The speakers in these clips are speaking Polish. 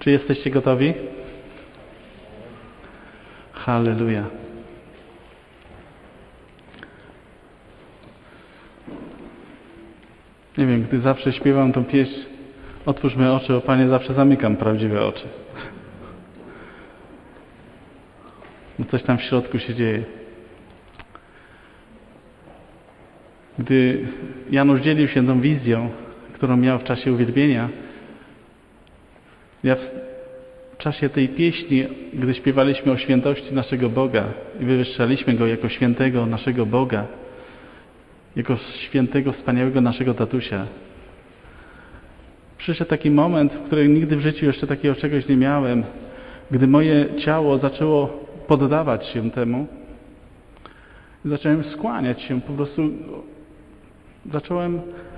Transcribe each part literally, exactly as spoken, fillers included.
Czy jesteście gotowi? Halleluja. Nie wiem, gdy zawsze śpiewam tą pieśń Otwórz me oczy, o Panie, zawsze zamykam prawdziwe oczy. No coś tam w środku się dzieje. Gdy Janusz dzielił się tą wizją, którą miał w czasie uwielbienia, ja w czasie tej pieśni, gdy śpiewaliśmy o świętości naszego Boga i wywyższaliśmy Go jako świętego naszego Boga, jako świętego, wspaniałego naszego tatusia, przyszedł taki moment, w którym nigdy w życiu jeszcze takiego czegoś nie miałem, gdy moje ciało zaczęło poddawać się temu. Zacząłem skłaniać się, po prostu zacząłem...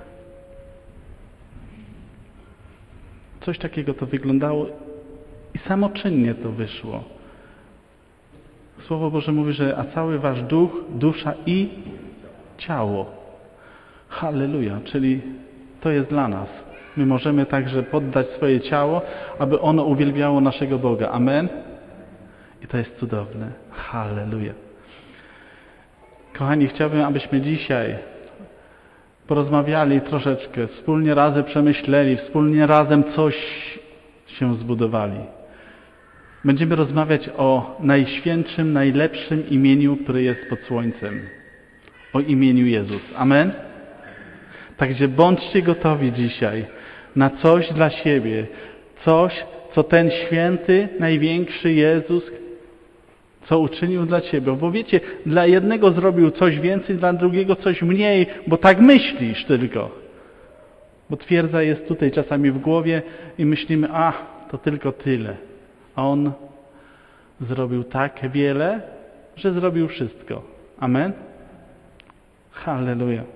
Coś takiego to wyglądało i samoczynnie to wyszło. Słowo Boże mówi, że a cały wasz duch, dusza i ciało. Halleluja, czyli to jest dla nas. My możemy także poddać swoje ciało, aby ono uwielbiało naszego Boga. Amen? I to jest cudowne. Halleluja. Kochani, chciałbym, abyśmy dzisiaj porozmawiali troszeczkę, wspólnie razem przemyśleli, wspólnie razem coś się zbudowali. Będziemy rozmawiać o najświętszym, najlepszym imieniu, które jest pod słońcem. O imieniu Jezus. Amen? Także bądźcie gotowi dzisiaj na coś dla siebie. Coś, co ten święty, największy Jezus, co uczynił dla Ciebie. Bo wiecie, dla jednego zrobił coś więcej, dla drugiego coś mniej, bo tak myślisz tylko. Bo twierdza jest tutaj czasami w głowie i myślimy, a, to tylko tyle. A On zrobił tak wiele, że zrobił wszystko. Amen? Halleluja.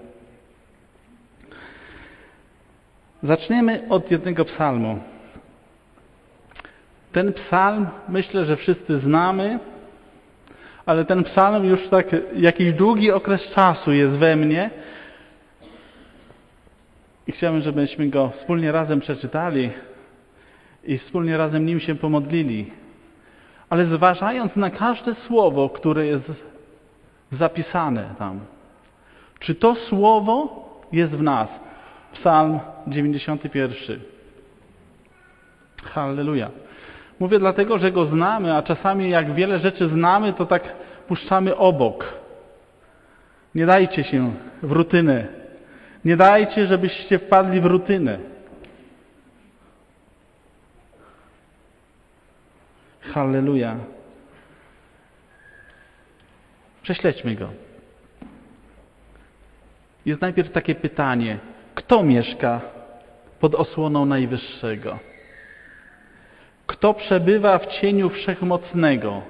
Zaczniemy od jednego psalmu. Ten psalm myślę, że wszyscy znamy, ale ten psalm już tak jakiś długi okres czasu jest we mnie i chciałbym, żebyśmy go wspólnie razem przeczytali i wspólnie razem nim się pomodlili. Ale zważając na każde słowo, które jest zapisane tam, czy to słowo jest w nas? Psalm dziewięćdziesiąty pierwszy. Halleluja. Mówię dlatego, że go znamy, a czasami jak wiele rzeczy znamy, to tak puszczamy obok. Nie dajcie się w rutynę. Nie dajcie, żebyście wpadli w rutynę. Halleluja. Prześledźmy go. Jest najpierw takie pytanie. Kto mieszka pod osłoną Najwyższego? Kto przebywa w cieniu Wszechmocnego?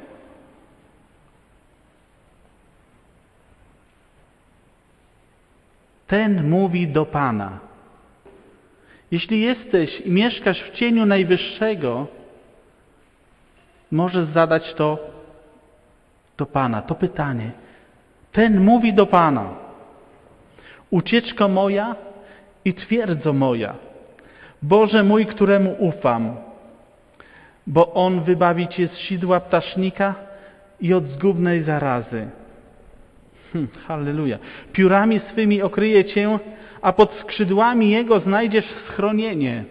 Ten mówi do Pana. Jeśli jesteś i mieszkasz w cieniu Najwyższego, możesz zadać to do Pana, to pytanie. Ten mówi do Pana. Ucieczko moja i twierdzo moja. Boże mój, któremu ufam. Bo On wybawi Cię z sidła ptasznika i od zgubnej zarazy. Hm, halleluja. Piórami swymi okryje Cię, a pod skrzydłami Jego znajdziesz schronienie.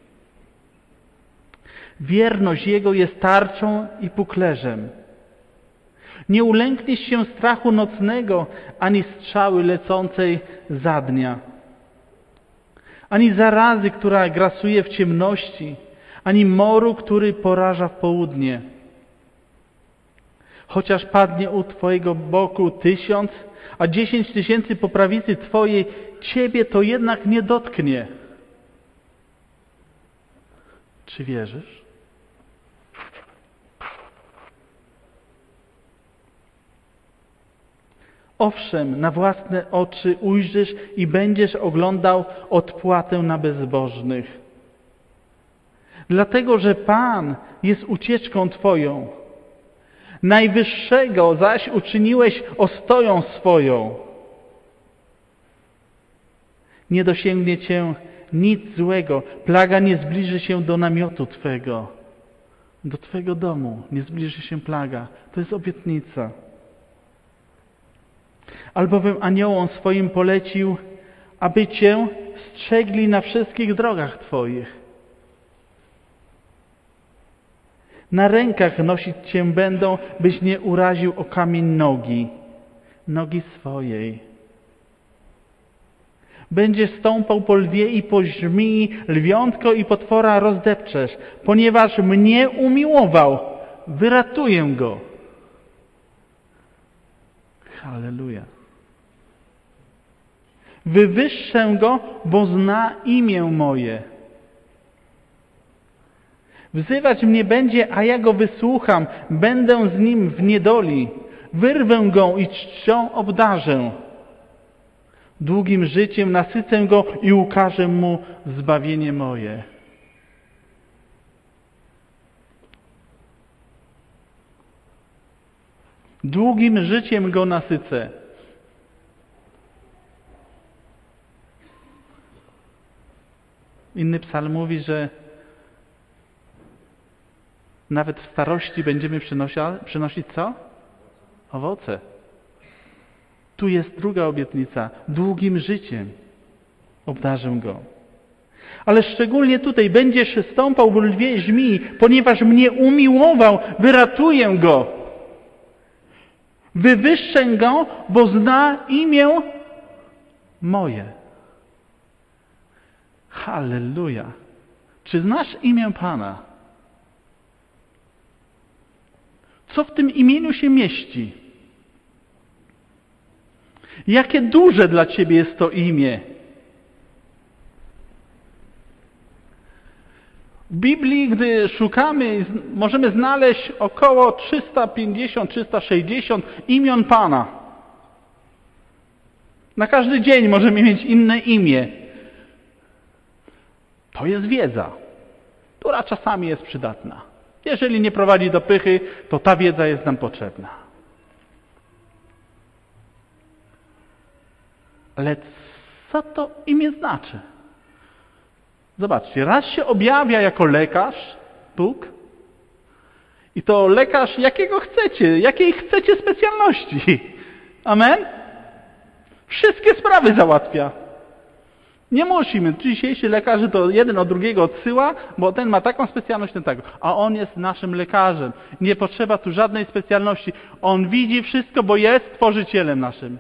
Wierność Jego jest tarczą i puklerzem. Nie ulękniesz się strachu nocnego, ani strzały lecącej za dnia, ani zarazy, która grasuje w ciemności, ani moru, który poraża w południe. Chociaż padnie u Twojego boku tysiąc, a dziesięć tysięcy po prawicy Twojej, Ciebie to jednak nie dotknie. Czy wierzysz? Owszem, na własne oczy ujrzysz i będziesz oglądał odpłatę na bezbożnych. Dlatego, że Pan jest ucieczką Twoją. Najwyższego zaś uczyniłeś ostoją swoją. Nie dosięgnie Cię nic złego. Plaga nie zbliży się do namiotu Twego. Do Twojego domu nie zbliży się plaga. To jest obietnica. Albowiem aniołom swoim polecił, aby Cię strzegli na wszystkich drogach Twoich. Na rękach nosić Cię będą, byś nie uraził o kamień nogi, nogi swojej. Będziesz stąpał po lwie i po żmii, lwiątko i potwora rozdepczesz, ponieważ mnie umiłował, wyratuję go. Halleluja. Wywyższę go, bo zna imię moje. Wzywać mnie będzie, a ja go wysłucham. Będę z nim w niedoli. Wyrwę go i czcią obdarzę. Długim życiem nasycę go i ukażę mu zbawienie moje. Długim życiem go nasycę. Inny psalm mówi, że nawet w starości będziemy przynosić co? Owoce. Tu jest druga obietnica. Długim życiem obdarzę go. Ale szczególnie tutaj będziesz stąpał w lwie żmii, ponieważ mnie umiłował, wyratuję go. Wywyższę go, bo zna imię moje. Halleluja. Czy znasz imię Pana? Co w tym imieniu się mieści? Jakie duże dla Ciebie jest to imię? W Biblii, gdy szukamy, możemy znaleźć około trzysta pięćdziesiąt do trzystu sześćdziesięciu imion Pana. Na każdy dzień możemy mieć inne imię. To jest wiedza, która czasami jest przydatna. Jeżeli nie prowadzi do pychy, to ta wiedza jest nam potrzebna. Ale co to imię znaczy? Zobaczcie, raz się objawia jako lekarz, Bóg, i to lekarz jakiego chcecie, jakiej chcecie specjalności. Amen? Wszystkie sprawy załatwia. Nie musimy. Dzisiejsi lekarze to jeden od drugiego odsyła, bo ten ma taką specjalność, ten taką. A on jest naszym lekarzem. Nie potrzeba tu żadnej specjalności. On widzi wszystko, bo jest Stworzycielem naszym.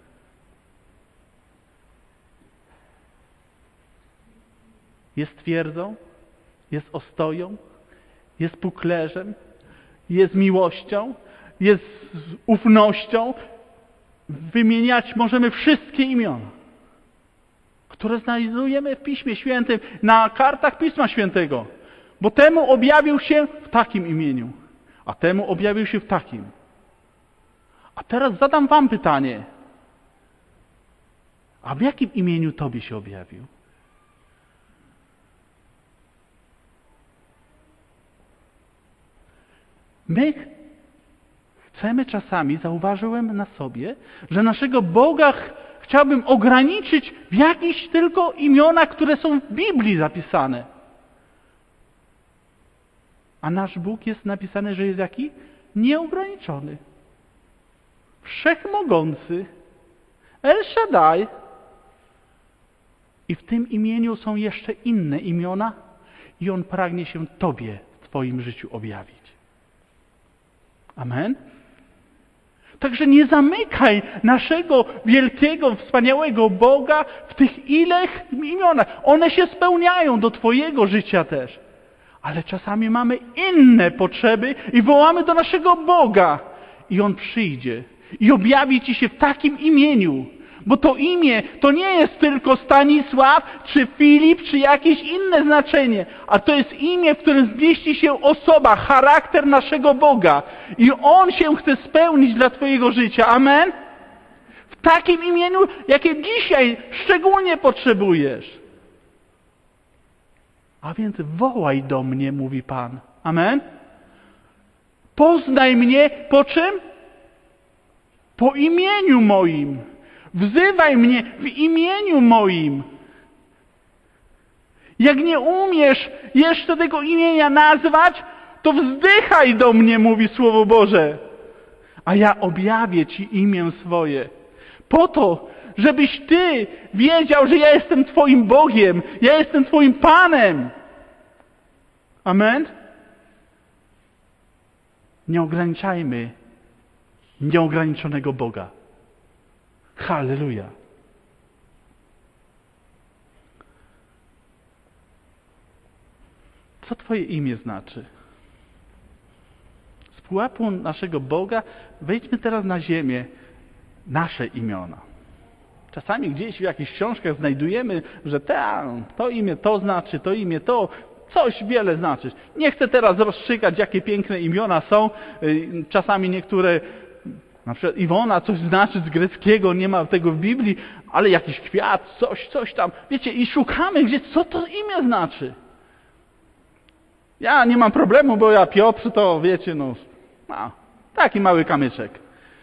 Jest twierdzą, jest ostoją, jest puklerzem, jest miłością, jest ufnością. Wymieniać możemy wszystkie imiona, które znajdujemy w Piśmie Świętym, na kartach Pisma Świętego. Bo temu objawił się w takim imieniu, a temu objawił się w takim. A teraz zadam wam pytanie. A w jakim imieniu Tobie się objawił? My chcemy czasami, zauważyłem na sobie, że naszego Boga chciałbym ograniczyć w jakichś tylko imionach, które są w Biblii zapisane. A nasz Bóg jest napisany, że jest jaki? Nieograniczony. Wszechmogący. El Shaddai. I w tym imieniu są jeszcze inne imiona i On pragnie się Tobie w Twoim życiu objawić. Amen? Także nie zamykaj naszego wielkiego, wspaniałego Boga w tych ilech imionach. One się spełniają do Twojego życia też. Ale czasami mamy inne potrzeby i wołamy do naszego Boga. I On przyjdzie i objawi Ci się w takim imieniu. Bo to imię to nie jest tylko Stanisław, czy Filip, czy jakieś inne znaczenie. A to jest imię, w którym zmieści się osoba, charakter naszego Boga. I On się chce spełnić dla Twojego życia. Amen? W takim imieniu, jakie dzisiaj szczególnie potrzebujesz. A więc wołaj do mnie, mówi Pan. Amen? Poznaj mnie po czym? Po imieniu moim. Wzywaj mnie w imieniu moim. Jak nie umiesz jeszcze tego imienia nazwać, to wzdychaj do mnie, mówi Słowo Boże, a ja objawię Ci imię swoje. Po to, żebyś Ty wiedział, że ja jestem Twoim Bogiem, ja jestem Twoim Panem. Amen? Nie ograniczajmy nieograniczonego Boga. Halleluja. Co Twoje imię znaczy? Z pułapu naszego Boga wejdźmy teraz na ziemię, nasze imiona. Czasami gdzieś w jakichś książkach znajdujemy, że ta, to imię to znaczy, to imię to, coś wiele znaczy. Nie chcę teraz rozstrzygać, jakie piękne imiona są. Czasami niektóre, na przykład Iwona, coś znaczy z greckiego, nie ma tego w Biblii, ale jakiś kwiat, coś, coś tam. Wiecie, i szukamy gdzieś, co to imię znaczy. Ja nie mam problemu, bo ja Piotr to, wiecie, no, no taki mały kamyczek.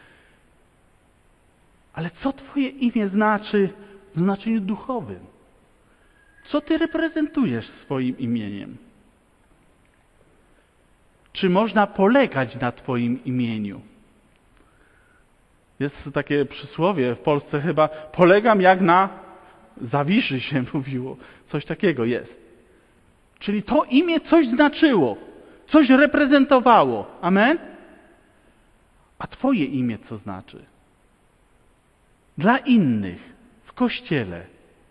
Ale co Twoje imię znaczy w znaczeniu duchowym? Co Ty reprezentujesz swoim imieniem? Czy można polegać na Twoim imieniu? Jest takie przysłowie w Polsce chyba, polegam jak na Zawiszy się mówiło. Coś takiego jest. Czyli to imię coś znaczyło, coś reprezentowało. Amen? A Twoje imię co znaczy? Dla innych, w Kościele.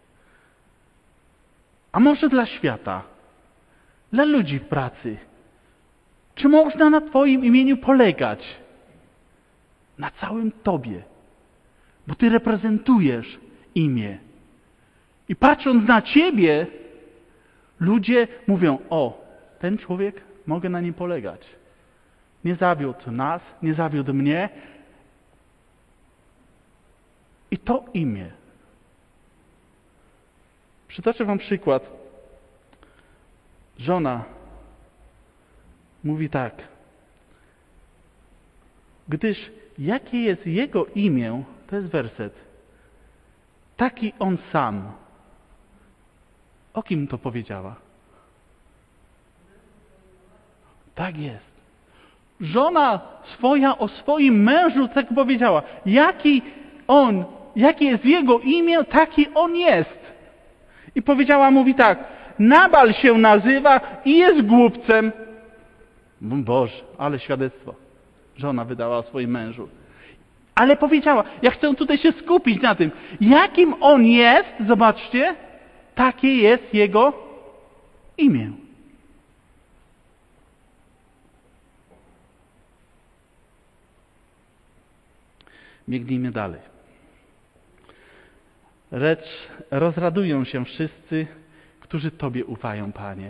A może dla świata? Dla ludzi w pracy? Czy można na Twoim imieniu polegać? Na całym Tobie. Bo Ty reprezentujesz imię. I patrząc na Ciebie, ludzie mówią, o, ten człowiek, mogę na nim polegać. Nie zawiódł nas, nie zawiódł mnie. I to imię. Przytoczę Wam przykład. Żona mówi tak. Gdyż jakie jest jego imię, to jest werset, taki on sam. O kim to powiedziała? Tak jest. Żona swoja o swoim mężu tak powiedziała. Jaki on, jakie jest jego imię, taki on jest. I powiedziała, mówi tak, Nabal się nazywa i jest głupcem. Boże, ale świadectwo. Żona wydała o swoim mężu. Ale powiedziała, ja chcę tutaj się skupić na tym, jakim on jest, zobaczcie, takie jest jego imię. Biegnijmy dalej. Lecz rozradują się wszyscy, którzy Tobie ufają, Panie.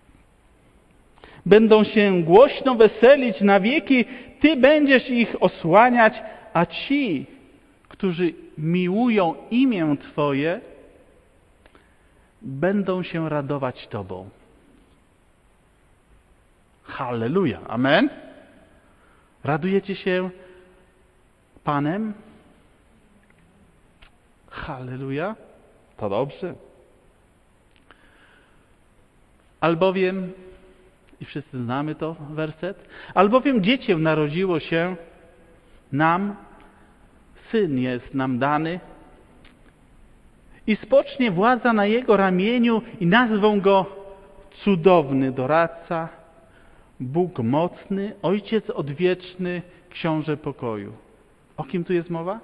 Będą się głośno weselić na wieki, Ty będziesz ich osłaniać, a ci, którzy miłują imię Twoje, będą się radować Tobą. Halleluja. Amen. Radujecie się Panem? Halleluja. To dobrze. Albowiem, i wszyscy znamy to werset, albowiem dziecię narodziło się nam, syn jest nam dany i spocznie władza na jego ramieniu i nazwą go cudowny doradca, Bóg mocny, Ojciec odwieczny, Książę pokoju. O kim tu jest mowa?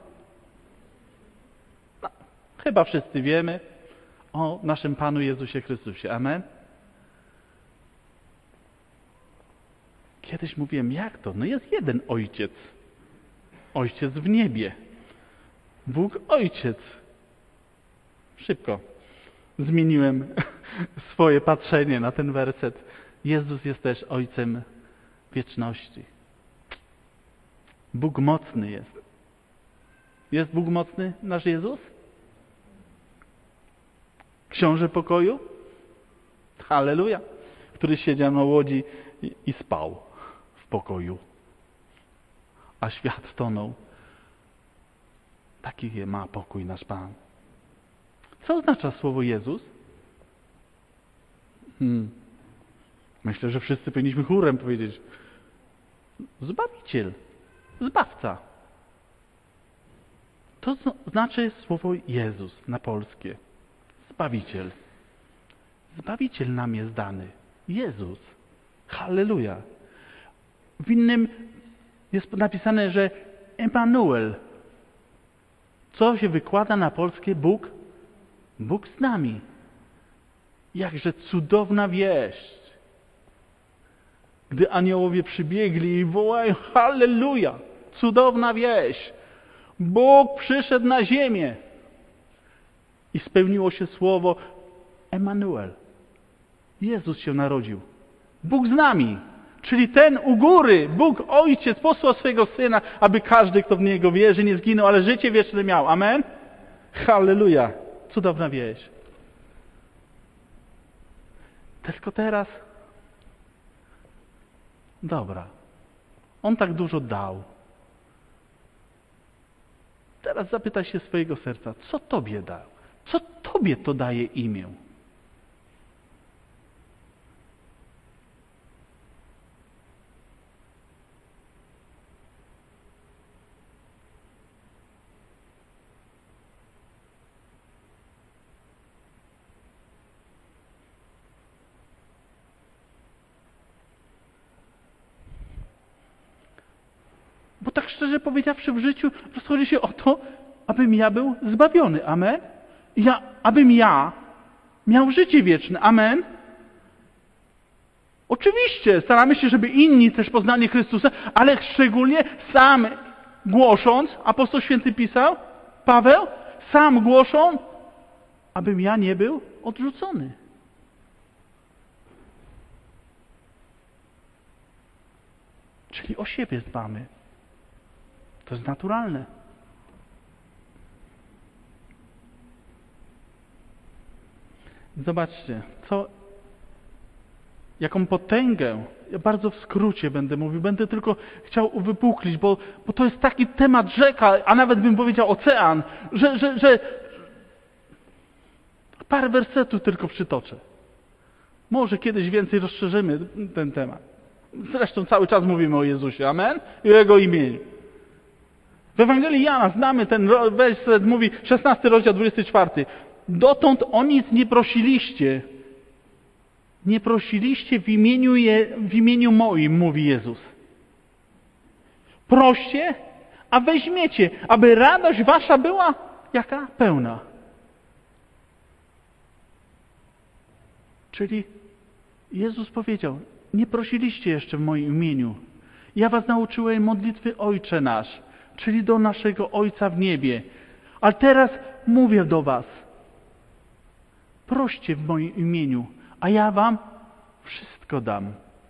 No, chyba wszyscy wiemy o naszym Panu Jezusie Chrystusie. Amen? Kiedyś mówiłem, jak to? No jest jeden Ojciec. Ojciec w niebie. Bóg Ojciec. Szybko zmieniłem swoje patrzenie na ten werset. Jezus jest też Ojcem wieczności. Bóg mocny jest. Jest Bóg mocny, nasz Jezus? Książę pokoju? Halleluja. Który siedział na łodzi i, i spał w pokoju. A świat tonął. Taki ma pokój nasz Pan. Co oznacza słowo Jezus? Hmm. Myślę, że wszyscy powinniśmy chórem powiedzieć: Zbawiciel, Zbawca. To znaczy słowo Jezus na polskie. Zbawiciel. Zbawiciel nam jest dany. Jezus. Halleluja. W innym jest napisane, że Emanuel. Co się wykłada na polskie? Bóg? Bóg z nami. Jakże cudowna wieść. Gdy aniołowie przybiegli i wołają: Halleluja! Cudowna wieść! Bóg przyszedł na ziemię. I spełniło się słowo Emanuel. Jezus się narodził. Bóg z nami. Czyli ten u góry, Bóg Ojciec posłał swojego Syna, aby każdy, kto w Niego wierzy, nie zginął, ale życie wieczne miał. Amen? Halleluja! Cudowna wieść. Tylko teraz, dobra, On tak dużo dał. Teraz zapytaj się swojego serca, co Tobie dał? Co Tobie to daje imię? Bo tak szczerze powiedziawszy, w życiu rozchodzi się o to, abym ja był zbawiony. Amen? Ja, abym ja miał życie wieczne. Amen? Oczywiście, staramy się, żeby inni też poznali Chrystusa, ale szczególnie sam głosząc, apostoł święty pisał, Paweł, sam głoszą, abym ja nie był odrzucony. Czyli o siebie dbamy. To jest naturalne. Zobaczcie, co, jaką potęgę, ja bardzo w skrócie będę mówił, będę tylko chciał uwypuklić, bo, bo to jest taki temat rzeka, a nawet bym powiedział ocean, że, że, że parę wersetów tylko przytoczę. Może kiedyś więcej rozszerzymy ten temat. Zresztą cały czas mówimy o Jezusie, amen? I o Jego imieniu. W Ewangelii Jana znamy ten werset, mówi szesnasty rozdział, dwudziesty czwarty. Dotąd o nic nie prosiliście. Nie prosiliście w imieniu, je, w imieniu moim, mówi Jezus. Proście, a weźmiecie, aby radość wasza była jaka? Pełna. Czyli Jezus powiedział: nie prosiliście jeszcze w moim imieniu. Ja was nauczyłem modlitwy Ojcze nasz, czyli do naszego Ojca w niebie. Ale teraz mówię do was: proście w moim imieniu, a ja wam wszystko dam.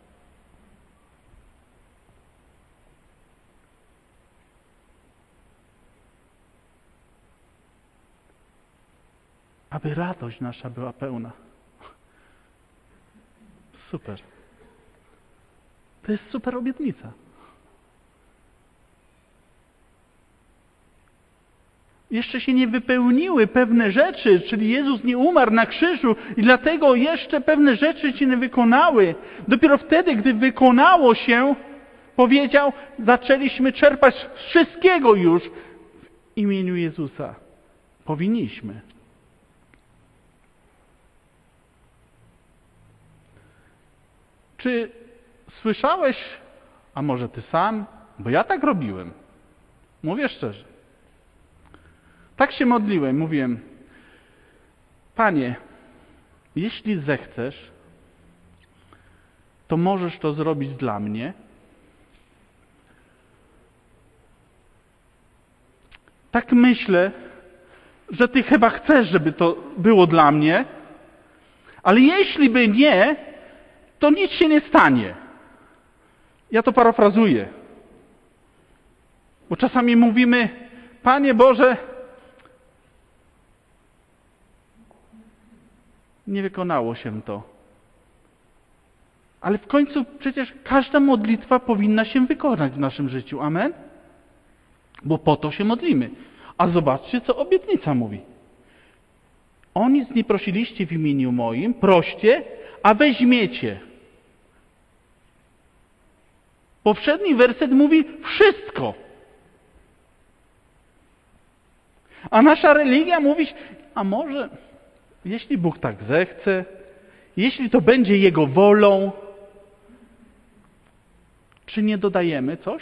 Aby radość nasza była pełna. Super. To jest super obietnica. Jeszcze się nie wypełniły pewne rzeczy, czyli Jezus nie umarł na krzyżu i dlatego jeszcze pewne rzeczy się nie wykonały. Dopiero wtedy, gdy wykonało się, powiedział, zaczęliśmy czerpać z wszystkiego już w imieniu Jezusa. Powinniśmy. Czy słyszałeś, a może ty sam, bo ja tak robiłem, mówię szczerze. Tak się modliłem, mówiłem: Panie, jeśli zechcesz, to możesz to zrobić dla mnie. Tak myślę, że Ty chyba chcesz, żeby to było dla mnie, ale jeśli by nie, to nic się nie stanie. Ja to parafrazuję. Bo czasami mówimy: Panie Boże, nie wykonało się to. Ale w końcu przecież każda modlitwa powinna się wykonać w naszym życiu. Amen? Bo po to się modlimy. A zobaczcie, co obietnica mówi. O nic nie prosiliście w imieniu moim, proście, a weźmiecie. Poprzedni werset mówi wszystko. A nasza religia mówi, a może, jeśli Bóg tak zechce, jeśli to będzie Jego wolą, czy nie dodajemy coś?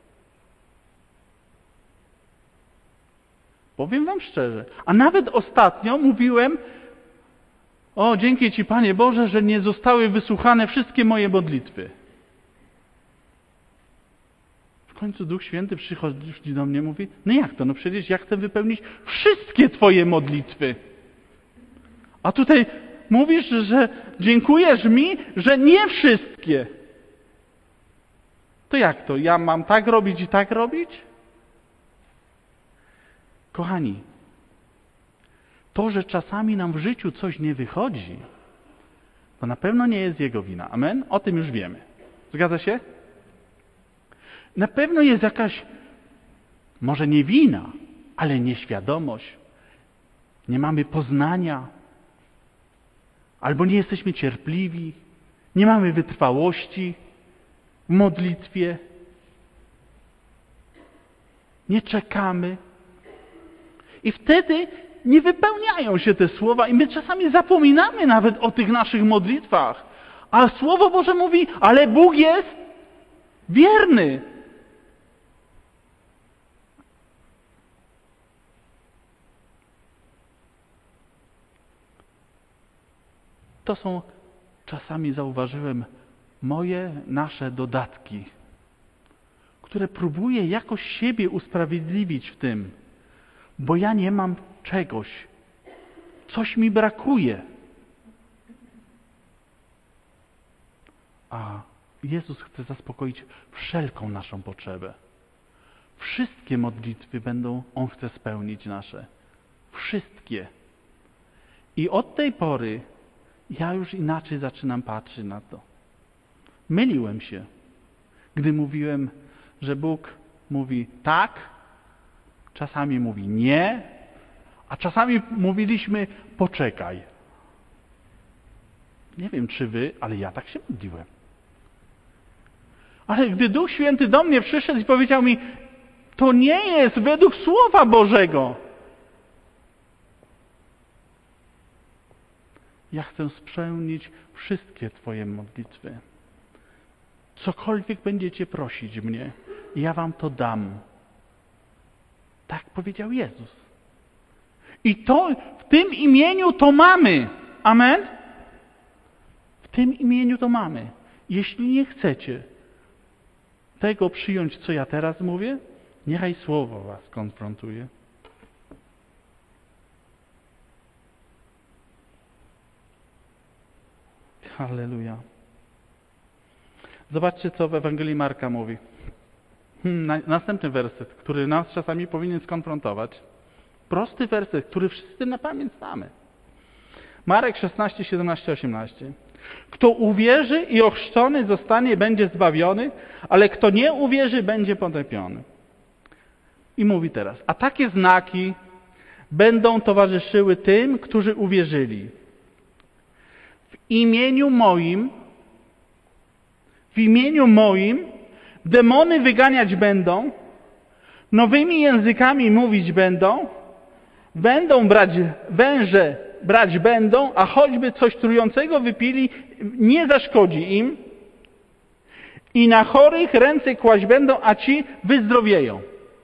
Powiem wam szczerze, a nawet ostatnio mówiłem, o, dzięki Ci, Panie Boże, że nie zostały wysłuchane wszystkie moje modlitwy. W końcu Duch Święty przychodzi do mnie i mówi, no jak to, no przecież ja chcę wypełnić wszystkie Twoje modlitwy. A tutaj mówisz, że dziękujesz mi, że nie wszystkie. To jak to, ja mam tak robić i tak robić? Kochani, to, że czasami nam w życiu coś nie wychodzi, to na pewno nie jest Jego wina. Amen? O tym już wiemy. Zgadza się? Na pewno jest jakaś, może nie wina, ale nieświadomość. Nie mamy poznania, albo nie jesteśmy cierpliwi, nie mamy wytrwałości w modlitwie, nie czekamy. I wtedy nie wypełniają się te słowa i my czasami zapominamy nawet o tych naszych modlitwach. A Słowo Boże mówi, ale Bóg jest wierny. To są, czasami zauważyłem, moje, nasze dodatki, które próbuję jakoś siebie usprawiedliwić w tym, bo ja nie mam czegoś, coś mi brakuje. A Jezus chce zaspokoić wszelką naszą potrzebę. Wszystkie modlitwy będą, On chce spełnić nasze. Wszystkie. I od tej pory ja już inaczej zaczynam patrzeć na to. Myliłem się, gdy mówiłem, że Bóg mówi tak, czasami mówi nie, a czasami mówiliśmy poczekaj. Nie wiem, czy wy, ale ja tak się modliłem. Ale gdy Duch Święty do mnie przyszedł i powiedział mi, to nie jest według Słowa Bożego. Ja chcę spełnić wszystkie Twoje modlitwy. Cokolwiek będziecie prosić mnie, ja wam to dam. Tak powiedział Jezus. I to w tym imieniu to mamy. Amen? W tym imieniu to mamy. Jeśli nie chcecie tego przyjąć, co ja teraz mówię, niechaj Słowo was konfrontuje. Halleluja. Zobaczcie, co w Ewangelii Marka mówi. Hmm, następny werset, który nas czasami powinien skonfrontować. Prosty werset, który wszyscy na pamięć znamy. Marek szesnaście, siedemnaście, osiemnaście. Kto uwierzy i ochrzczony zostanie, będzie zbawiony, ale kto nie uwierzy, będzie potępiony. I mówi teraz, a takie znaki będą towarzyszyły tym, którzy uwierzyli. W imieniu moim, w imieniu moim demony wyganiać będą, nowymi językami mówić będą, będą brać węże, brać będą, a choćby coś trującego wypili, nie zaszkodzi im. I na chorych ręce kłaść będą, a ci wyzdrowieją.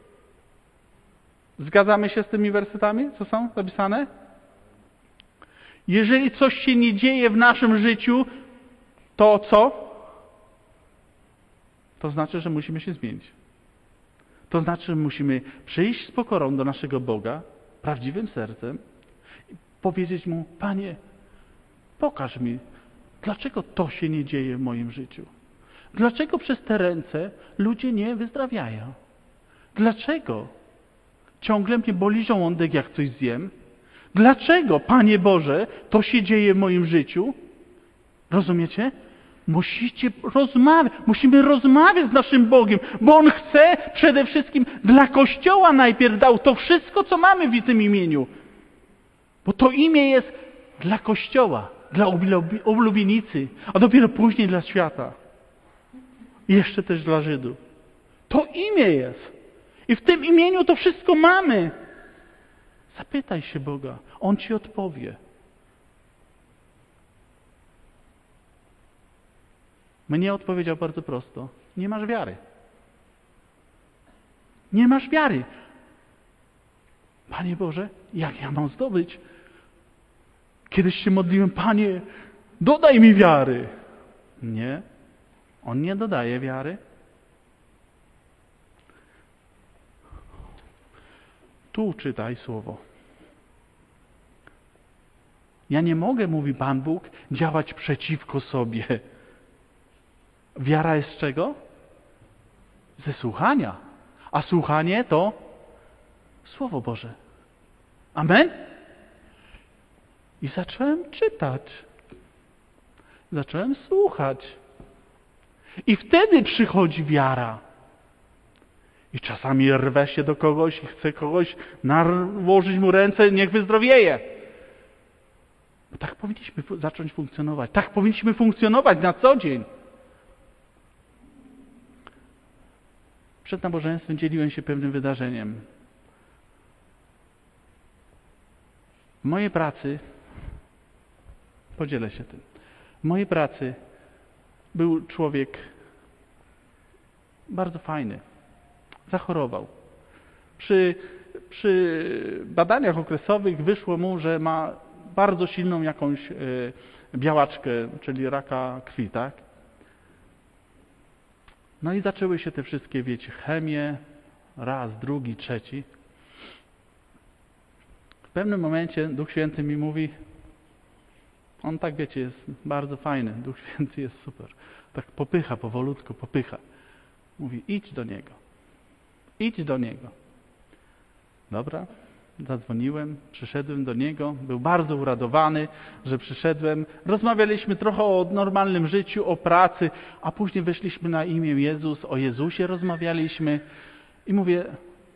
Zgadzamy się z tymi wersetami, co są zapisane? Jeżeli coś się nie dzieje w naszym życiu, to co? To znaczy, że musimy się zmienić. To znaczy, że musimy przyjść z pokorą do naszego Boga, prawdziwym sercem i powiedzieć Mu, Panie, pokaż mi, dlaczego to się nie dzieje w moim życiu. Dlaczego przez te ręce ludzie nie wyzdrawiają? Dlaczego ciągle mnie boli żołądek, jak coś zjem? Dlaczego, Panie Boże, to się dzieje w moim życiu? Rozumiecie? Musicie rozmawiać, musimy rozmawiać z naszym Bogiem, bo On chce przede wszystkim dla Kościoła najpierw dał to wszystko, co mamy w tym imieniu. Bo to imię jest dla Kościoła, dla ulubienicy, a dopiero później dla świata. I jeszcze też dla Żydów. To imię jest. I w tym imieniu to wszystko mamy. Zapytaj się Boga. On ci odpowie. Mnie odpowiedział bardzo prosto. Nie masz wiary. Nie masz wiary. Panie Boże, jak ja mam zdobyć? Kiedyś się modliłem, Panie, dodaj mi wiary. Nie. On nie dodaje wiary. Tu czytaj słowo. Ja nie mogę, mówi Pan Bóg, działać przeciwko sobie. Wiara jest z czego? Ze słuchania. A słuchanie to Słowo Boże. Amen? I zacząłem czytać. Zacząłem słuchać. I wtedy przychodzi wiara. I czasami rwę się do kogoś i chcę kogoś nałożyć mu ręce, niech wyzdrowieje. Bo tak powinniśmy zacząć funkcjonować. Tak powinniśmy funkcjonować na co dzień. Przed nabożeństwem dzieliłem się pewnym wydarzeniem. W mojej pracy, podzielę się tym, w mojej pracy był człowiek bardzo fajny. Zachorował. Przy, przy badaniach okresowych wyszło mu, że ma bardzo silną jakąś y, białaczkę, czyli raka krwi, tak? No i zaczęły się te wszystkie, wiecie, chemie, raz, drugi, trzeci. W pewnym momencie Duch Święty mi mówi, on tak, wiecie, jest bardzo fajny, Duch Święty jest super. Tak popycha, powolutku popycha. Mówi, idź do Niego. Idź do Niego. Dobra, zadzwoniłem, przyszedłem do Niego, był bardzo uradowany, że przyszedłem. Rozmawialiśmy trochę o normalnym życiu, o pracy, a później weszliśmy na imię Jezus, o Jezusie rozmawialiśmy i mówię,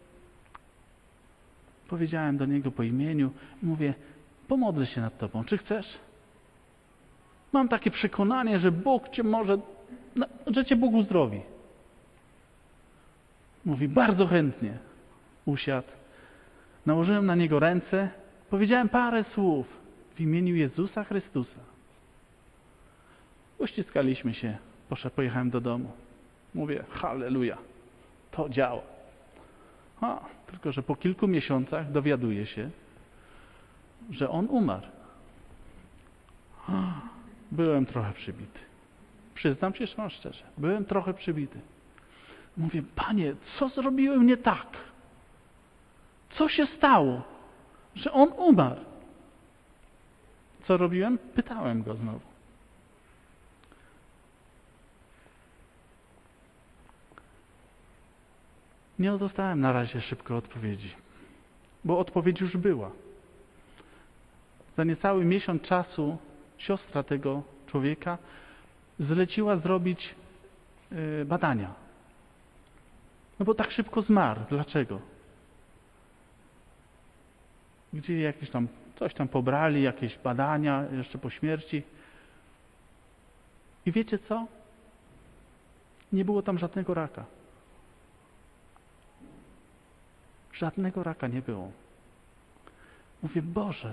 powiedziałem do Niego po imieniu i mówię, pomodlę się nad Tobą, czy chcesz? Mam takie przekonanie, że Bóg Cię może, że Cię Bóg uzdrowi. Mówi, bardzo chętnie. Usiadł. Nałożyłem na niego ręce. Powiedziałem parę słów w imieniu Jezusa Chrystusa. Uściskaliśmy się. Poszedł, pojechałem do domu. Mówię, halleluja. To działa. A, tylko że po kilku miesiącach dowiaduję się, że on umarł. A, byłem trochę przybity. Przyznam się szczerze. Byłem trochę przybity. Mówię, Panie, co zrobiłem nie tak? Co się stało, że on umarł? Co robiłem? Pytałem go znowu. Nie dostałem na razie szybko odpowiedzi, bo odpowiedź już była. Za niecały miesiąc czasu siostra tego człowieka zleciła zrobić yy, badania. No bo tak szybko zmarł. Dlaczego? Gdzie jakieś tam, coś tam pobrali, jakieś badania jeszcze po śmierci. I wiecie co? Nie było tam żadnego raka. Żadnego raka nie było. Mówię, Boże,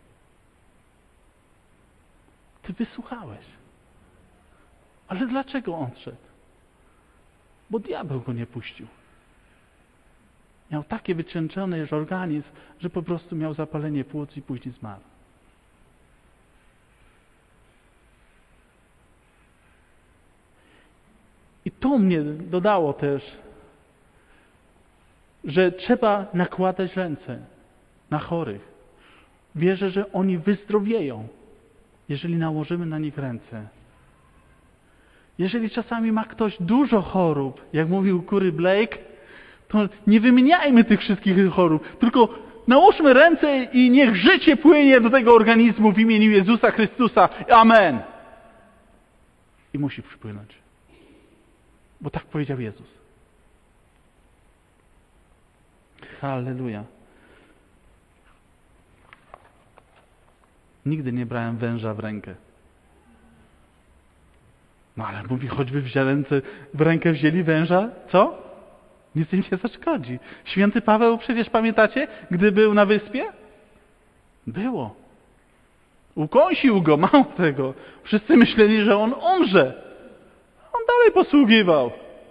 Ty wysłuchałeś. Ale dlaczego on szedł? Bo diabeł go nie puścił. Miał takie wycieńczony organizm, że po prostu miał zapalenie płuc i później zmarł. I to mnie dodało też, że trzeba nakładać ręce na chorych. Wierzę, że oni wyzdrowieją, jeżeli nałożymy na nich ręce. Jeżeli czasami ma ktoś dużo chorób, jak mówił Curry Blake, to nie wymieniajmy tych wszystkich chorób, tylko nałóżmy ręce i niech życie płynie do tego organizmu w imieniu Jezusa Chrystusa. Amen. I musi przypłynąć. Bo tak powiedział Jezus. Halleluja. Nigdy nie brałem węża w rękę. No ale mówi, choćby w ręce, w rękę wzięli węża, co? Nic im nie zaszkodzi. Święty Paweł, przecież pamiętacie, gdy był na wyspie? Było. Ukąsił go, mało tego. Wszyscy myśleli, że on umrze. On dalej posługiwał.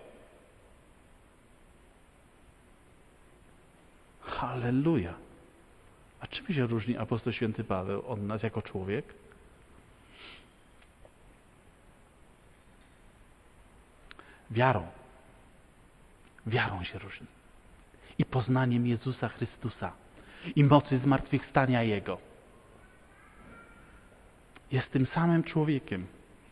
Halleluja. A czym się różni apostoł święty Paweł od nas jako człowiek? Wiarą. Wiarą się różni. I poznaniem Jezusa Chrystusa. I mocy zmartwychwstania Jego. Jest tym samym człowiekiem.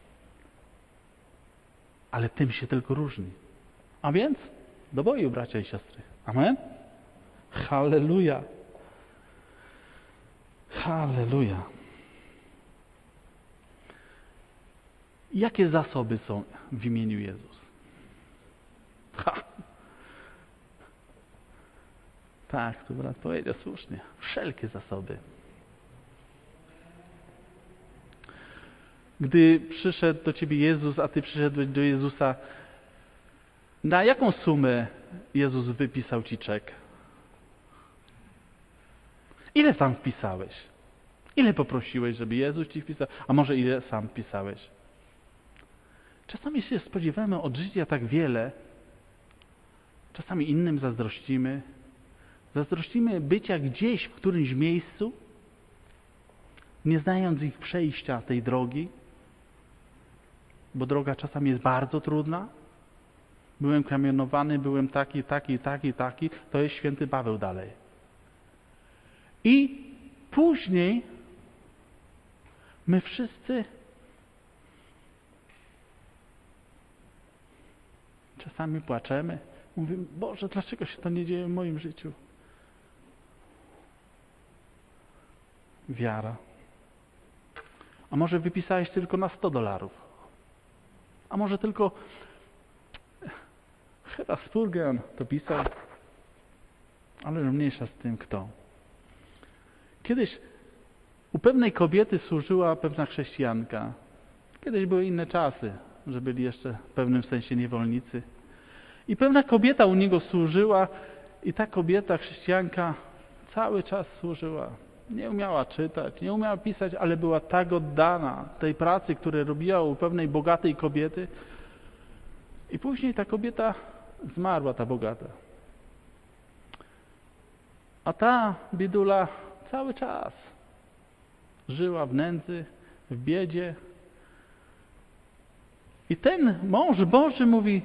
Ale tym się tylko różni. A więc do boju, bracia i siostry. Amen? Halleluja. Halleluja. Jakie zasoby są w imieniu Jezus? Ha. Tak, tu brat powiedział słusznie. Wszelkie zasoby. Gdy przyszedł do ciebie Jezus, a ty przyszedłeś do Jezusa, na jaką sumę Jezus wypisał ci czek? Ile sam wpisałeś? Ile poprosiłeś, żeby Jezus ci wpisał? A może ile sam wpisałeś? Czasami się spodziewamy od życia tak wiele. Czasami innym zazdrościmy. Zazdrościmy bycia gdzieś w którymś miejscu, nie znając ich przejścia tej drogi, bo droga czasami jest bardzo trudna. Byłem kamienowany, byłem taki, taki, taki, taki. To jest święty Paweł dalej. I później my wszyscy czasami płaczemy. Mówimy, Boże, dlaczego się to nie dzieje w moim życiu? Wiara. A może wypisałeś tylko na sto dolarów? A może tylko chyba Spurgeon to pisał, ale mniejsza z tym kto. Kiedyś u pewnej kobiety służyła pewna chrześcijanka. Kiedyś były inne czasy, że byli jeszcze w pewnym sensie niewolnicy. I pewna kobieta u niego służyła i ta kobieta, chrześcijanka, cały czas służyła. Nie umiała czytać, nie umiała pisać, ale była tak oddana tej pracy, którą robiła u pewnej bogatej kobiety. I później ta kobieta zmarła, ta bogata. A ta biedula cały czas żyła w nędzy, w biedzie. I ten mąż Boży mówi,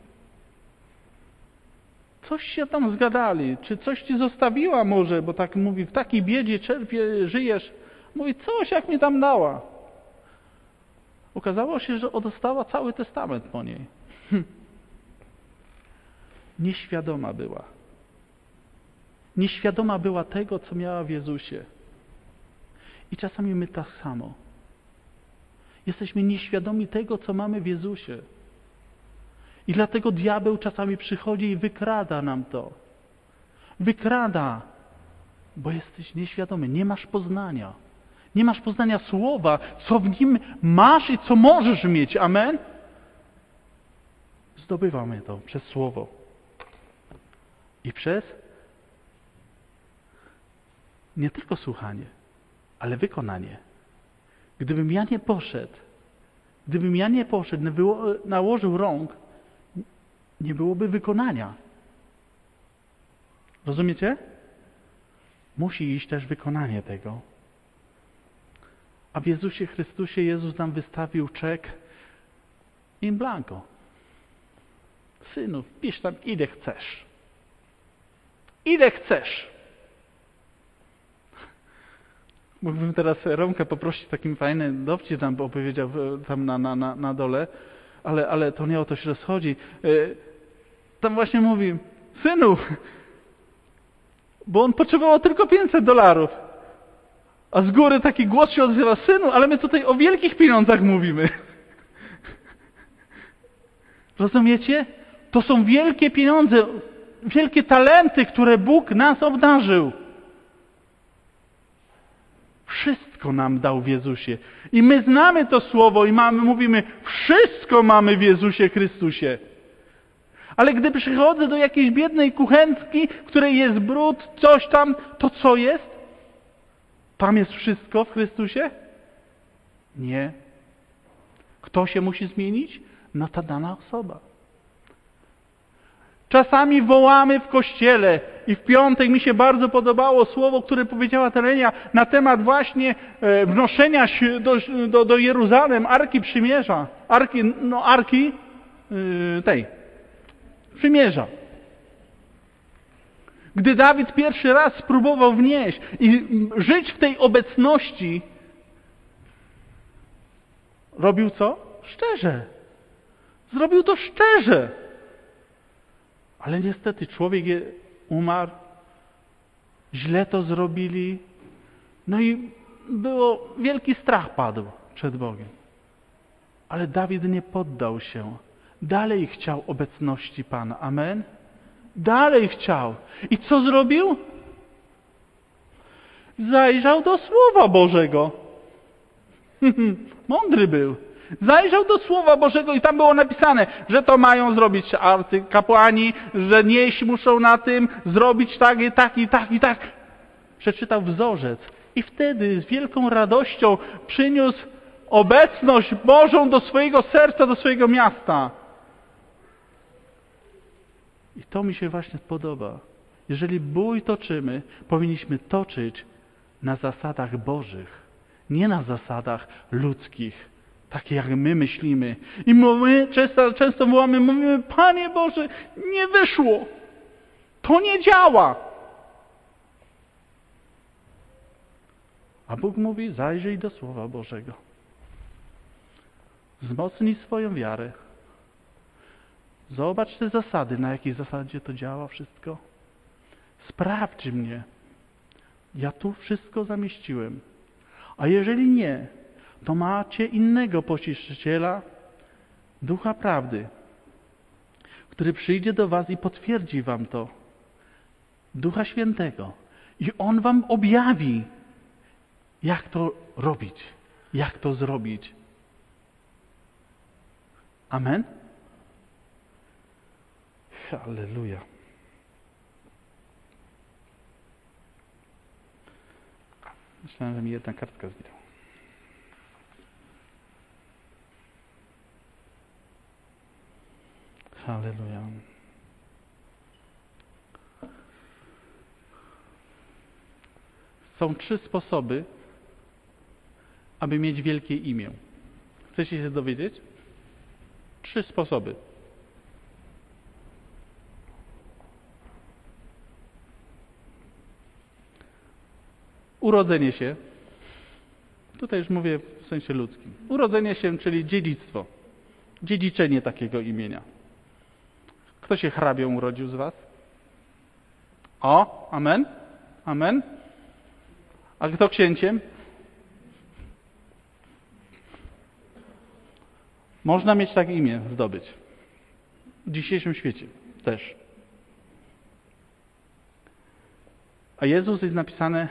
coś się tam zgadali, czy coś ci zostawiła może, bo tak mówi, w takiej biedzie czerpie, żyjesz. Mówi, coś jak mi tam dała. Okazało się, że dostała cały testament po niej. Hm. Nieświadoma była. Nieświadoma była tego, co miała w Jezusie. I czasami my tak samo. Jesteśmy nieświadomi tego, co mamy w Jezusie. I dlatego diabeł czasami przychodzi i wykrada nam to. Wykrada, bo jesteś nieświadomy, nie masz poznania. Nie masz poznania słowa, co w nim masz i co możesz mieć. Amen? Zdobywamy to przez słowo. I przez nie tylko słuchanie, ale wykonanie. Gdybym ja nie poszedł, gdybym ja nie poszedł, nie było, nałożył rąk, nie byłoby wykonania. Rozumiecie? Musi iść też wykonanie tego. A w Jezusie Chrystusie Jezus nam wystawił czek in blanco. Synu, pisz tam ile chcesz. Ile chcesz. Mógłbym teraz Romkę poprosić, takim fajnym dowcip tam opowiedział tam na, na, na, na dole, ale, ale to nie o to się rozchodzi. Tam właśnie mówi, synu, bo on potrzebował tylko pięćset dolarów. A z góry taki głos się odzywa, synu, ale my tutaj o wielkich pieniądzach mówimy. Rozumiecie? To są wielkie pieniądze, wielkie talenty, które Bóg nas obdarzył. Wszystko wszystko nam dał w Jezusie. I my znamy to słowo i mamy, mówimy, wszystko mamy w Jezusie Chrystusie. Ale gdy przychodzę do jakiejś biednej kuchenki, w której jest brud, coś tam, to co jest? Tam jest wszystko w Chrystusie? Nie. Kto się musi zmienić? No ta dana osoba. Czasami wołamy w kościele i w piątek mi się bardzo podobało słowo, które powiedziała Terenia na temat właśnie e, wnoszenia się do, do, do Jeruzalem, Arki Przymierza. Arki, no Arki yy, tej, Przymierza. Gdy Dawid pierwszy raz spróbował wnieść i żyć w tej obecności, robił co? Szczerze. Zrobił to szczerze. Ale niestety człowiek je umarł, źle to zrobili, no i było, wielki strach padł przed Bogiem. Ale Dawid nie poddał się. Dalej chciał obecności Pana. Amen? Dalej chciał. I co zrobił? Zajrzał do Słowa Bożego. Mądry był. Zajrzał do Słowa Bożego i tam było napisane, że to mają zrobić arcykapłani, że nieść muszą na tym, zrobić tak i tak i tak i tak. Przeczytał wzorzec i wtedy z wielką radością przyniósł obecność Bożą do swojego serca, do swojego miasta. I to mi się właśnie podoba. Jeżeli bój toczymy, powinniśmy toczyć na zasadach Bożych, nie na zasadach ludzkich. Tak jak my myślimy. I my często, często wołamy, mówimy, Panie Boże, nie wyszło. To nie działa. A Bóg mówi, zajrzyj do Słowa Bożego. Wzmocnij swoją wiarę. Zobacz te zasady, na jakiej zasadzie to działa wszystko. Sprawdź mnie. Ja tu wszystko zamieściłem. A jeżeli nie, to macie innego pocieszyciela, Ducha Prawdy, który przyjdzie do was i potwierdzi wam to. Ducha Świętego. I On wam objawi, jak to robić, jak to zrobić. Amen? Halleluja. Myślałem, że mi jedna kartka zginęła. Halleluja. Są trzy sposoby, aby mieć wielkie imię. Chcecie się dowiedzieć? Trzy sposoby. Urodzenie się. Tutaj już mówię w sensie ludzkim. Urodzenie się, czyli dziedzictwo. Dziedziczenie takiego imienia. Kto się hrabią urodził z was? O, amen? Amen? A kto księciem? Można mieć takie imię zdobyć. W dzisiejszym świecie też. A Jezus jest napisane,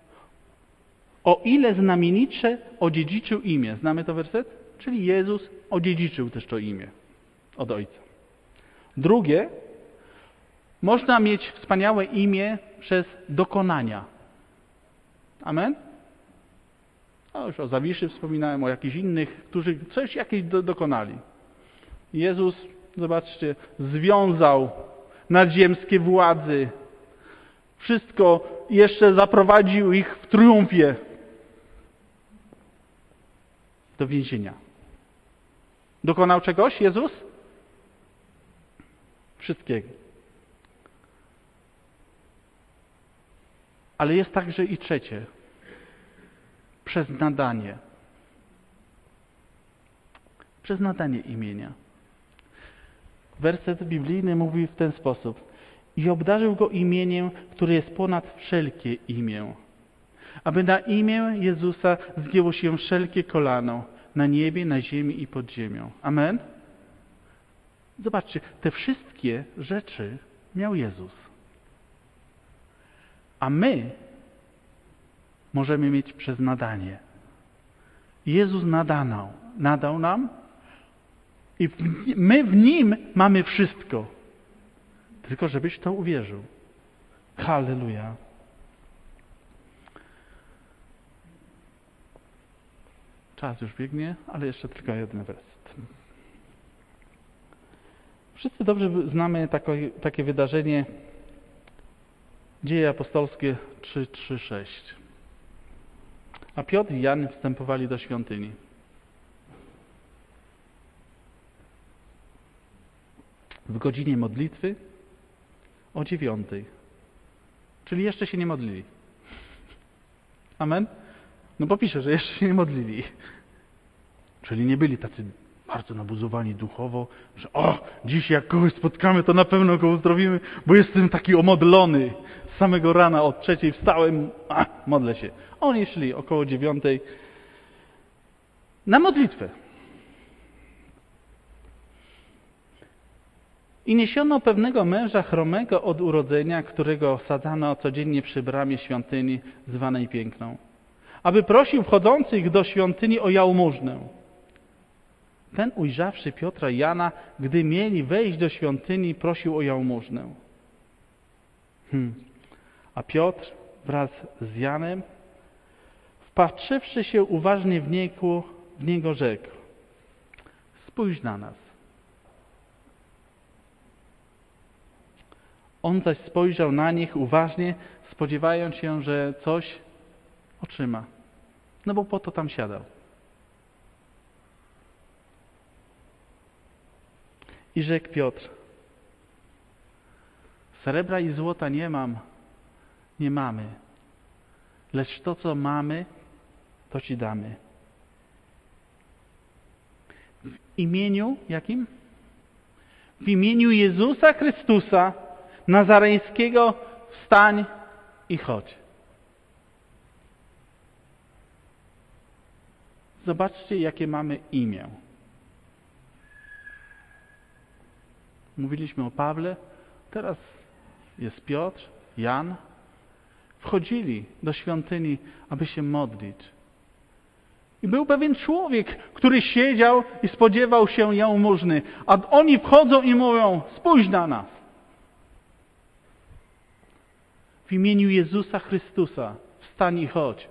o ile znamienicze odziedziczył imię. Znamy to werset? Czyli Jezus odziedziczył też to imię od Ojca. Drugie, można mieć wspaniałe imię przez dokonania. Amen? No już o Zawiszy wspominałem, o jakichś innych, którzy coś jakieś do, dokonali. Jezus, zobaczcie, związał nadziemskie władzy. Wszystko jeszcze zaprowadził ich w triumfie do więzienia. Dokonał czegoś Jezus? Wszystkiego. Ale jest także i trzecie. Przez nadanie. Przez nadanie imienia. Werset biblijny mówi w ten sposób. I obdarzył go imieniem, które jest ponad wszelkie imię. Aby na imię Jezusa zgięło się wszelkie kolano. Na niebie, na ziemi i pod ziemią. Amen? Zobaczcie, te wszystkie rzeczy miał Jezus. A my możemy mieć przez nadanie. Jezus nadał, nadał nam i my w Nim mamy wszystko. Tylko żebyś to uwierzył. Halleluja. Czas już biegnie, ale jeszcze tylko jeden werset. Wszyscy dobrze znamy takie, takie wydarzenie Dzieje apostolskie trzy, trzy, sześć. A Piotr i Jan wstępowali do świątyni. W godzinie modlitwy o dziewiątej. Czyli jeszcze się nie modlili. Amen? No bo pisze, że jeszcze się nie modlili. Czyli nie byli tacy bardzo nabuzowani duchowo, że o, dziś jak kogoś spotkamy, to na pewno go uzdrowimy, bo jestem taki omodlony. Z samego rana od trzeciej wstałem, a, modlę się. Oni szli około dziewiątej na modlitwę. I niesiono pewnego męża chromego od urodzenia, którego osadzano codziennie przy bramie świątyni zwanej Piękną, aby prosił wchodzących do świątyni o jałmużnę. Ten, ujrzawszy Piotra i Jana, gdy mieli wejść do świątyni, prosił o jałmużnę. Hmm. A Piotr wraz z Janem, wpatrzywszy się uważnie w niego, w niego rzekł: spójrz na nas. On zaś spojrzał na nich uważnie, spodziewając się, że coś otrzyma. No bo po to tam siadał. I rzekł Piotr: srebra i złota nie mam, nie mamy, lecz to, co mamy, to Ci damy. W imieniu jakim? W imieniu Jezusa Chrystusa Nazareńskiego wstań i chodź. Zobaczcie, jakie mamy imię. Mówiliśmy o Pawle, teraz jest Piotr, Jan. Wchodzili do świątyni, aby się modlić. I był pewien człowiek, który siedział i spodziewał się jałmużny, a oni wchodzą i mówią: spójrz na nas. W imieniu Jezusa Chrystusa wstań i chodź.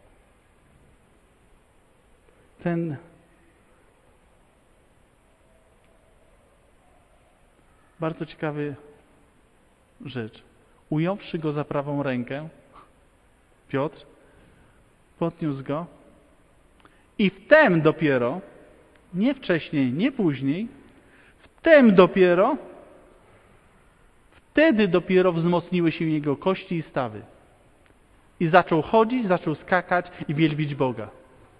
Ten bardzo ciekawy rzecz. Ująwszy go za prawą rękę, Piotr podniósł go i wtem dopiero, nie wcześniej, nie później, wtem dopiero, wtedy dopiero wzmocniły się jego kości i stawy. I zaczął chodzić, zaczął skakać i wielbić Boga.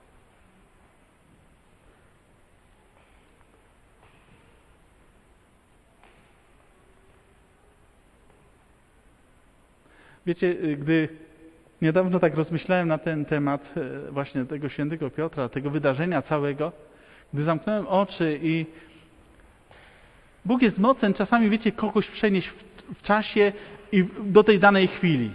Wiecie, gdy niedawno tak rozmyślałem na ten temat właśnie tego świętego Piotra, tego wydarzenia całego, gdy zamknąłem oczy i Bóg jest mocen czasami, wiecie, kogoś przenieść w, w czasie i do tej danej chwili.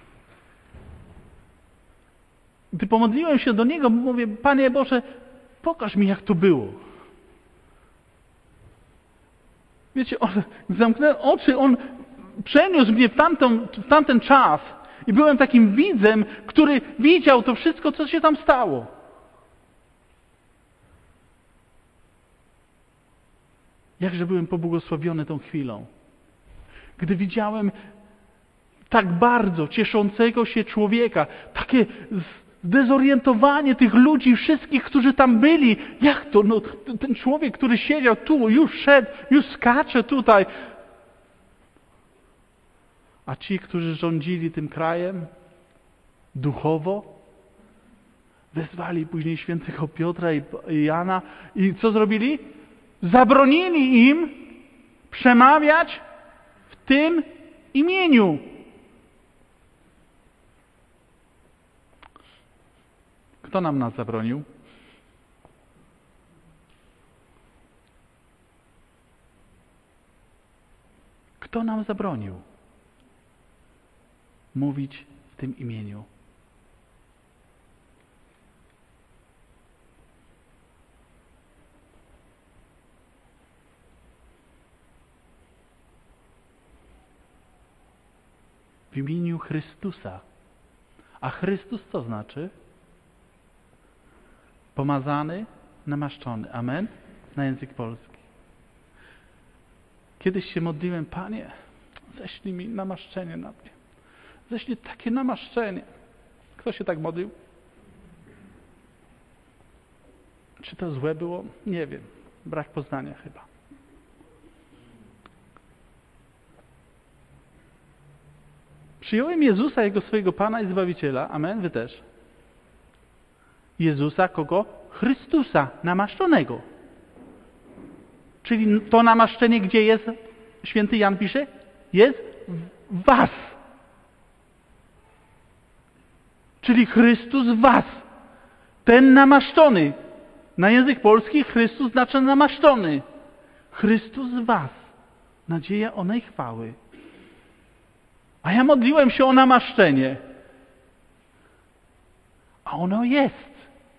Gdy pomodliłem się do Niego, mówię: Panie Boże, pokaż mi, jak to było. Wiecie, on, zamknąłem oczy, On przeniósł mnie w, tamtą, w tamten czas i byłem takim widzem, który widział to wszystko, co się tam stało. Jakże byłem pobłogosławiony tą chwilą. Gdy widziałem tak bardzo cieszącego się człowieka, takie zdezorientowanie tych ludzi, wszystkich, którzy tam byli. Jak to? No, ten człowiek, który siedział tu, już szedł, już skacze tutaj. A ci, którzy rządzili tym krajem duchowo, wezwali później świętego Piotra i Jana i co zrobili? Zabronili im przemawiać w tym imieniu. Kto nam nas zabronił? Kto nam zabronił mówić w tym imieniu? W imieniu Chrystusa. A Chrystus co znaczy? Pomazany, namaszczony. Amen? Na język polski. Kiedyś się modliłem, Panie, ześlij mi namaszczenie na mnie. Ześlij takie namaszczenie. Kto się tak modlił? Czy to złe było? Nie wiem. Brak poznania chyba. Przyjąłem Jezusa jako swojego Pana i Zbawiciela. Amen? Wy też. Jezusa kogo? Chrystusa, namaszczonego. Czyli to namaszczenie, gdzie jest, święty Jan pisze, jest w was. Czyli Chrystus w was. Ten namaszczony. Na język polski Chrystus znaczy namaszczony. Chrystus w was. Nadzieja onej chwały. A ja modliłem się o namaszczenie. A ono jest.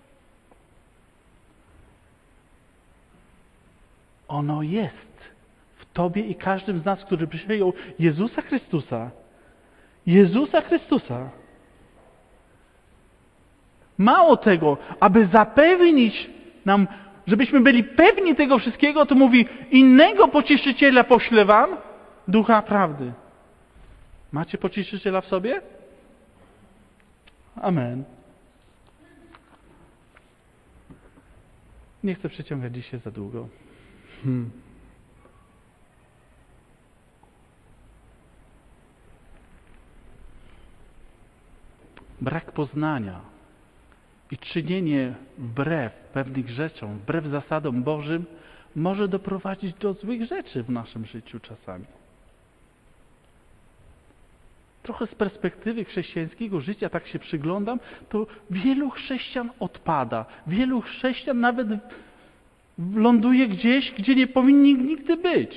Ono jest w Tobie i każdym z nas, który przyjął Jezusa Chrystusa. Jezusa Chrystusa. Mało tego, aby zapewnić nam, żebyśmy byli pewni tego wszystkiego, to mówi, innego pocieszyciela poślę wam, Ducha Prawdy. Macie pocieszyciela w sobie? Amen. Nie chcę przeciągać dzisiaj za długo. Hmm. Brak poznania i czynienie wbrew pewnych rzeczom, wbrew zasadom Bożym może doprowadzić do złych rzeczy w naszym życiu czasami. Trochę z perspektywy chrześcijańskiego życia, tak się przyglądam, to wielu chrześcijan odpada. Wielu chrześcijan nawet ląduje gdzieś, gdzie nie powinni nigdy być.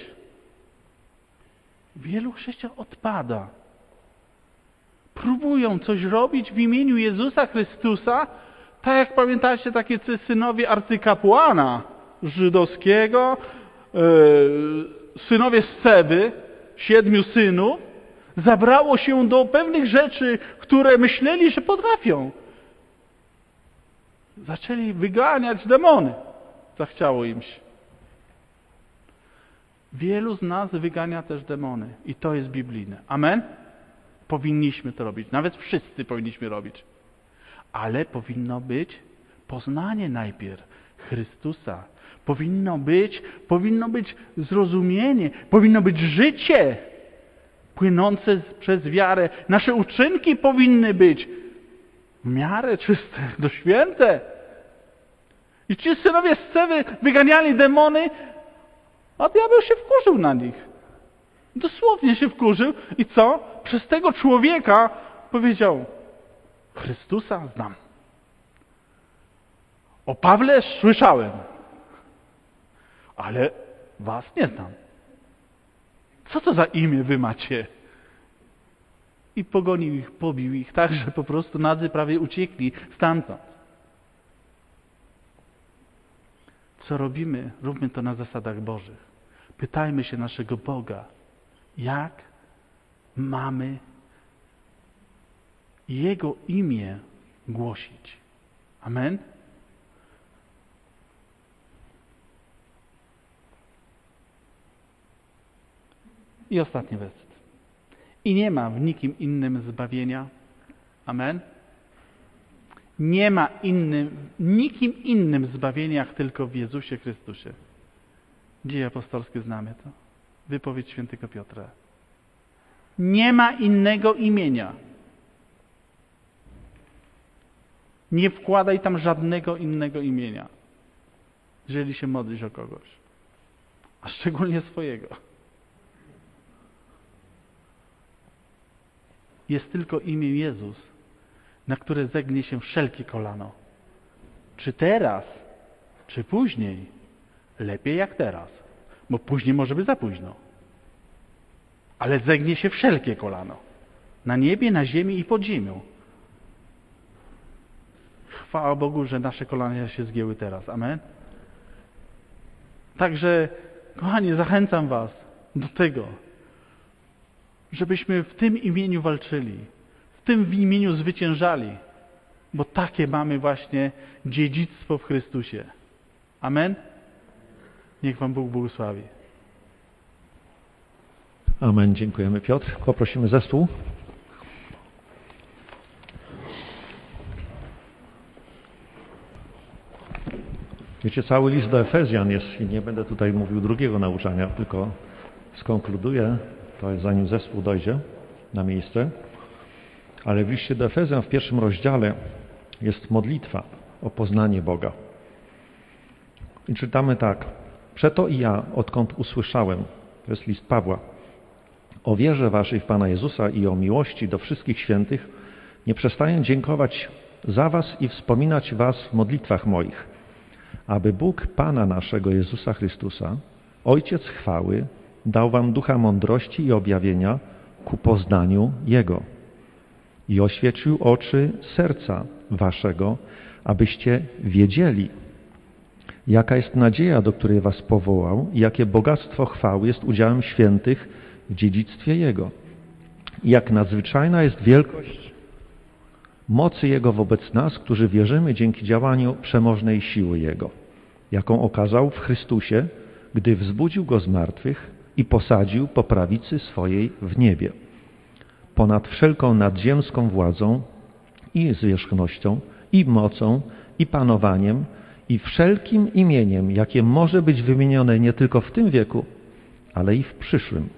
Wielu chrześcijan odpada. Próbują coś robić w imieniu Jezusa Chrystusa, tak jak pamiętacie takie synowie arcykapłana żydowskiego, yy, synowie Sceby, siedmiu synów, zabrało się do pewnych rzeczy, które myśleli, że potrafią. Zaczęli wyganiać demony. Zachciało im się. Wielu z nas wygania też demony. I to jest biblijne. Amen? Powinniśmy to robić. Nawet wszyscy powinniśmy robić. Ale powinno być poznanie najpierw Chrystusa. Powinno być, powinno być zrozumienie. Powinno być życie płynące przez wiarę. Nasze uczynki powinny być w miarę czyste, do święte. I ci synowie Sceby wyganiali demony, a diabeł się wkurzył na nich. Dosłownie się wkurzył. I co? Przez tego człowieka powiedział, Chrystusa znam. O Pawle słyszałem, ale was nie znam. Co to za imię wy macie? I pogonił ich, pobił ich tak, że po prostu nadzy prawie uciekli stamtąd. Co robimy? Róbmy to na zasadach Bożych. Pytajmy się naszego Boga, jak mamy Jego imię głosić. Amen? I ostatni werset. I nie ma w nikim innym zbawienia. Amen? Nie ma innym, nikim innym zbawienia, jak tylko w Jezusie Chrystusie. Dzieje apostolskie znamy to. Wypowiedź świętego Piotra. Nie ma innego imienia. Nie wkładaj tam żadnego innego imienia, jeżeli się modlisz o kogoś. A szczególnie swojego. Jest tylko imię Jezus, na które zegnie się wszelkie kolano. Czy teraz, czy później, lepiej jak teraz, bo później może być za późno. Ale zegnie się wszelkie kolano. Na niebie, na ziemi i pod ziemią. Chwała Bogu, że nasze kolana się zgięły teraz. Amen? Także, kochani, zachęcam was do tego, żebyśmy w tym imieniu walczyli, w tym imieniu zwyciężali, bo takie mamy właśnie dziedzictwo w Chrystusie. Amen? Niech Wam Bóg błogosławi. Amen. Dziękujemy, Piotr. Poprosimy zespół. Wiecie, cały list do Efezjan jest, i nie będę tutaj mówił drugiego nauczania, tylko skonkluduję, to jest zanim zespół dojdzie na miejsce, ale w liście do Efezjan w pierwszym rozdziale jest modlitwa o poznanie Boga. I czytamy tak: przeto i ja, odkąd usłyszałem, to jest list Pawła, o wierze waszej w Pana Jezusa i o miłości do wszystkich świętych, nie przestaję dziękować za was i wspominać was w modlitwach moich, aby Bóg Pana naszego Jezusa Chrystusa, Ojciec chwały, dał wam ducha mądrości i objawienia ku poznaniu Jego i oświecił oczy serca waszego, abyście wiedzieli, jaka jest nadzieja, do której was powołał i jakie bogactwo chwały jest udziałem świętych w dziedzictwie Jego. I jak nadzwyczajna jest wielkość mocy Jego wobec nas, którzy wierzymy dzięki działaniu przemożnej siły Jego, jaką okazał w Chrystusie, gdy wzbudził Go z martwych i posadził po prawicy swojej w niebie, ponad wszelką nadziemską władzą i zwierzchnością, i mocą, i panowaniem, i wszelkim imieniem, jakie może być wymienione nie tylko w tym wieku, ale i w przyszłym.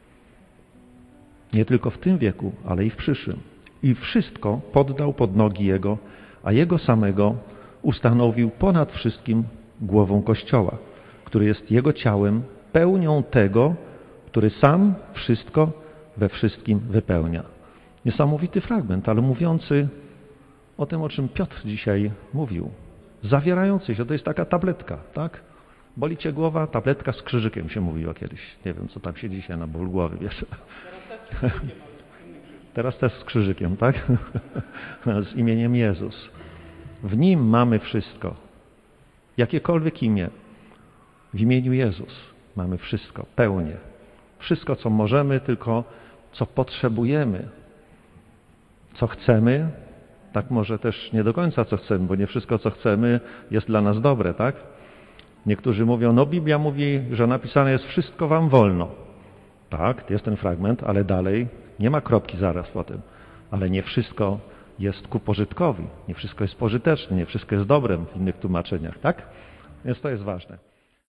Nie tylko w tym wieku, ale i w przyszłym. I wszystko poddał pod nogi Jego, a Jego samego ustanowił ponad wszystkim głową Kościoła, który jest Jego ciałem, pełnią tego, który sam wszystko we wszystkim wypełnia. Niesamowity fragment, ale mówiący o tym, o czym Piotr dzisiaj mówił. Zawierający się, to jest taka tabletka, tak? Boli cię głowa, tabletka z krzyżykiem się mówiło kiedyś. Nie wiem, co tam się dzisiaj na ból głowy bierze. Teraz też z krzyżykiem, tak? Z imieniem Jezus. W Nim mamy wszystko. Jakiekolwiek imię. W imieniu Jezus mamy wszystko, pełnię. Wszystko, co możemy, tylko co potrzebujemy. Co chcemy, tak może też nie do końca co chcemy, bo nie wszystko, co chcemy, jest dla nas dobre, tak? Niektórzy mówią, no Biblia mówi, że napisane jest wszystko wam wolno. Tak, jest ten fragment, ale dalej nie ma kropki zaraz po tym. Ale nie wszystko jest ku pożytkowi, nie wszystko jest pożyteczne, nie wszystko jest dobrem w innych tłumaczeniach, tak? Więc to jest ważne.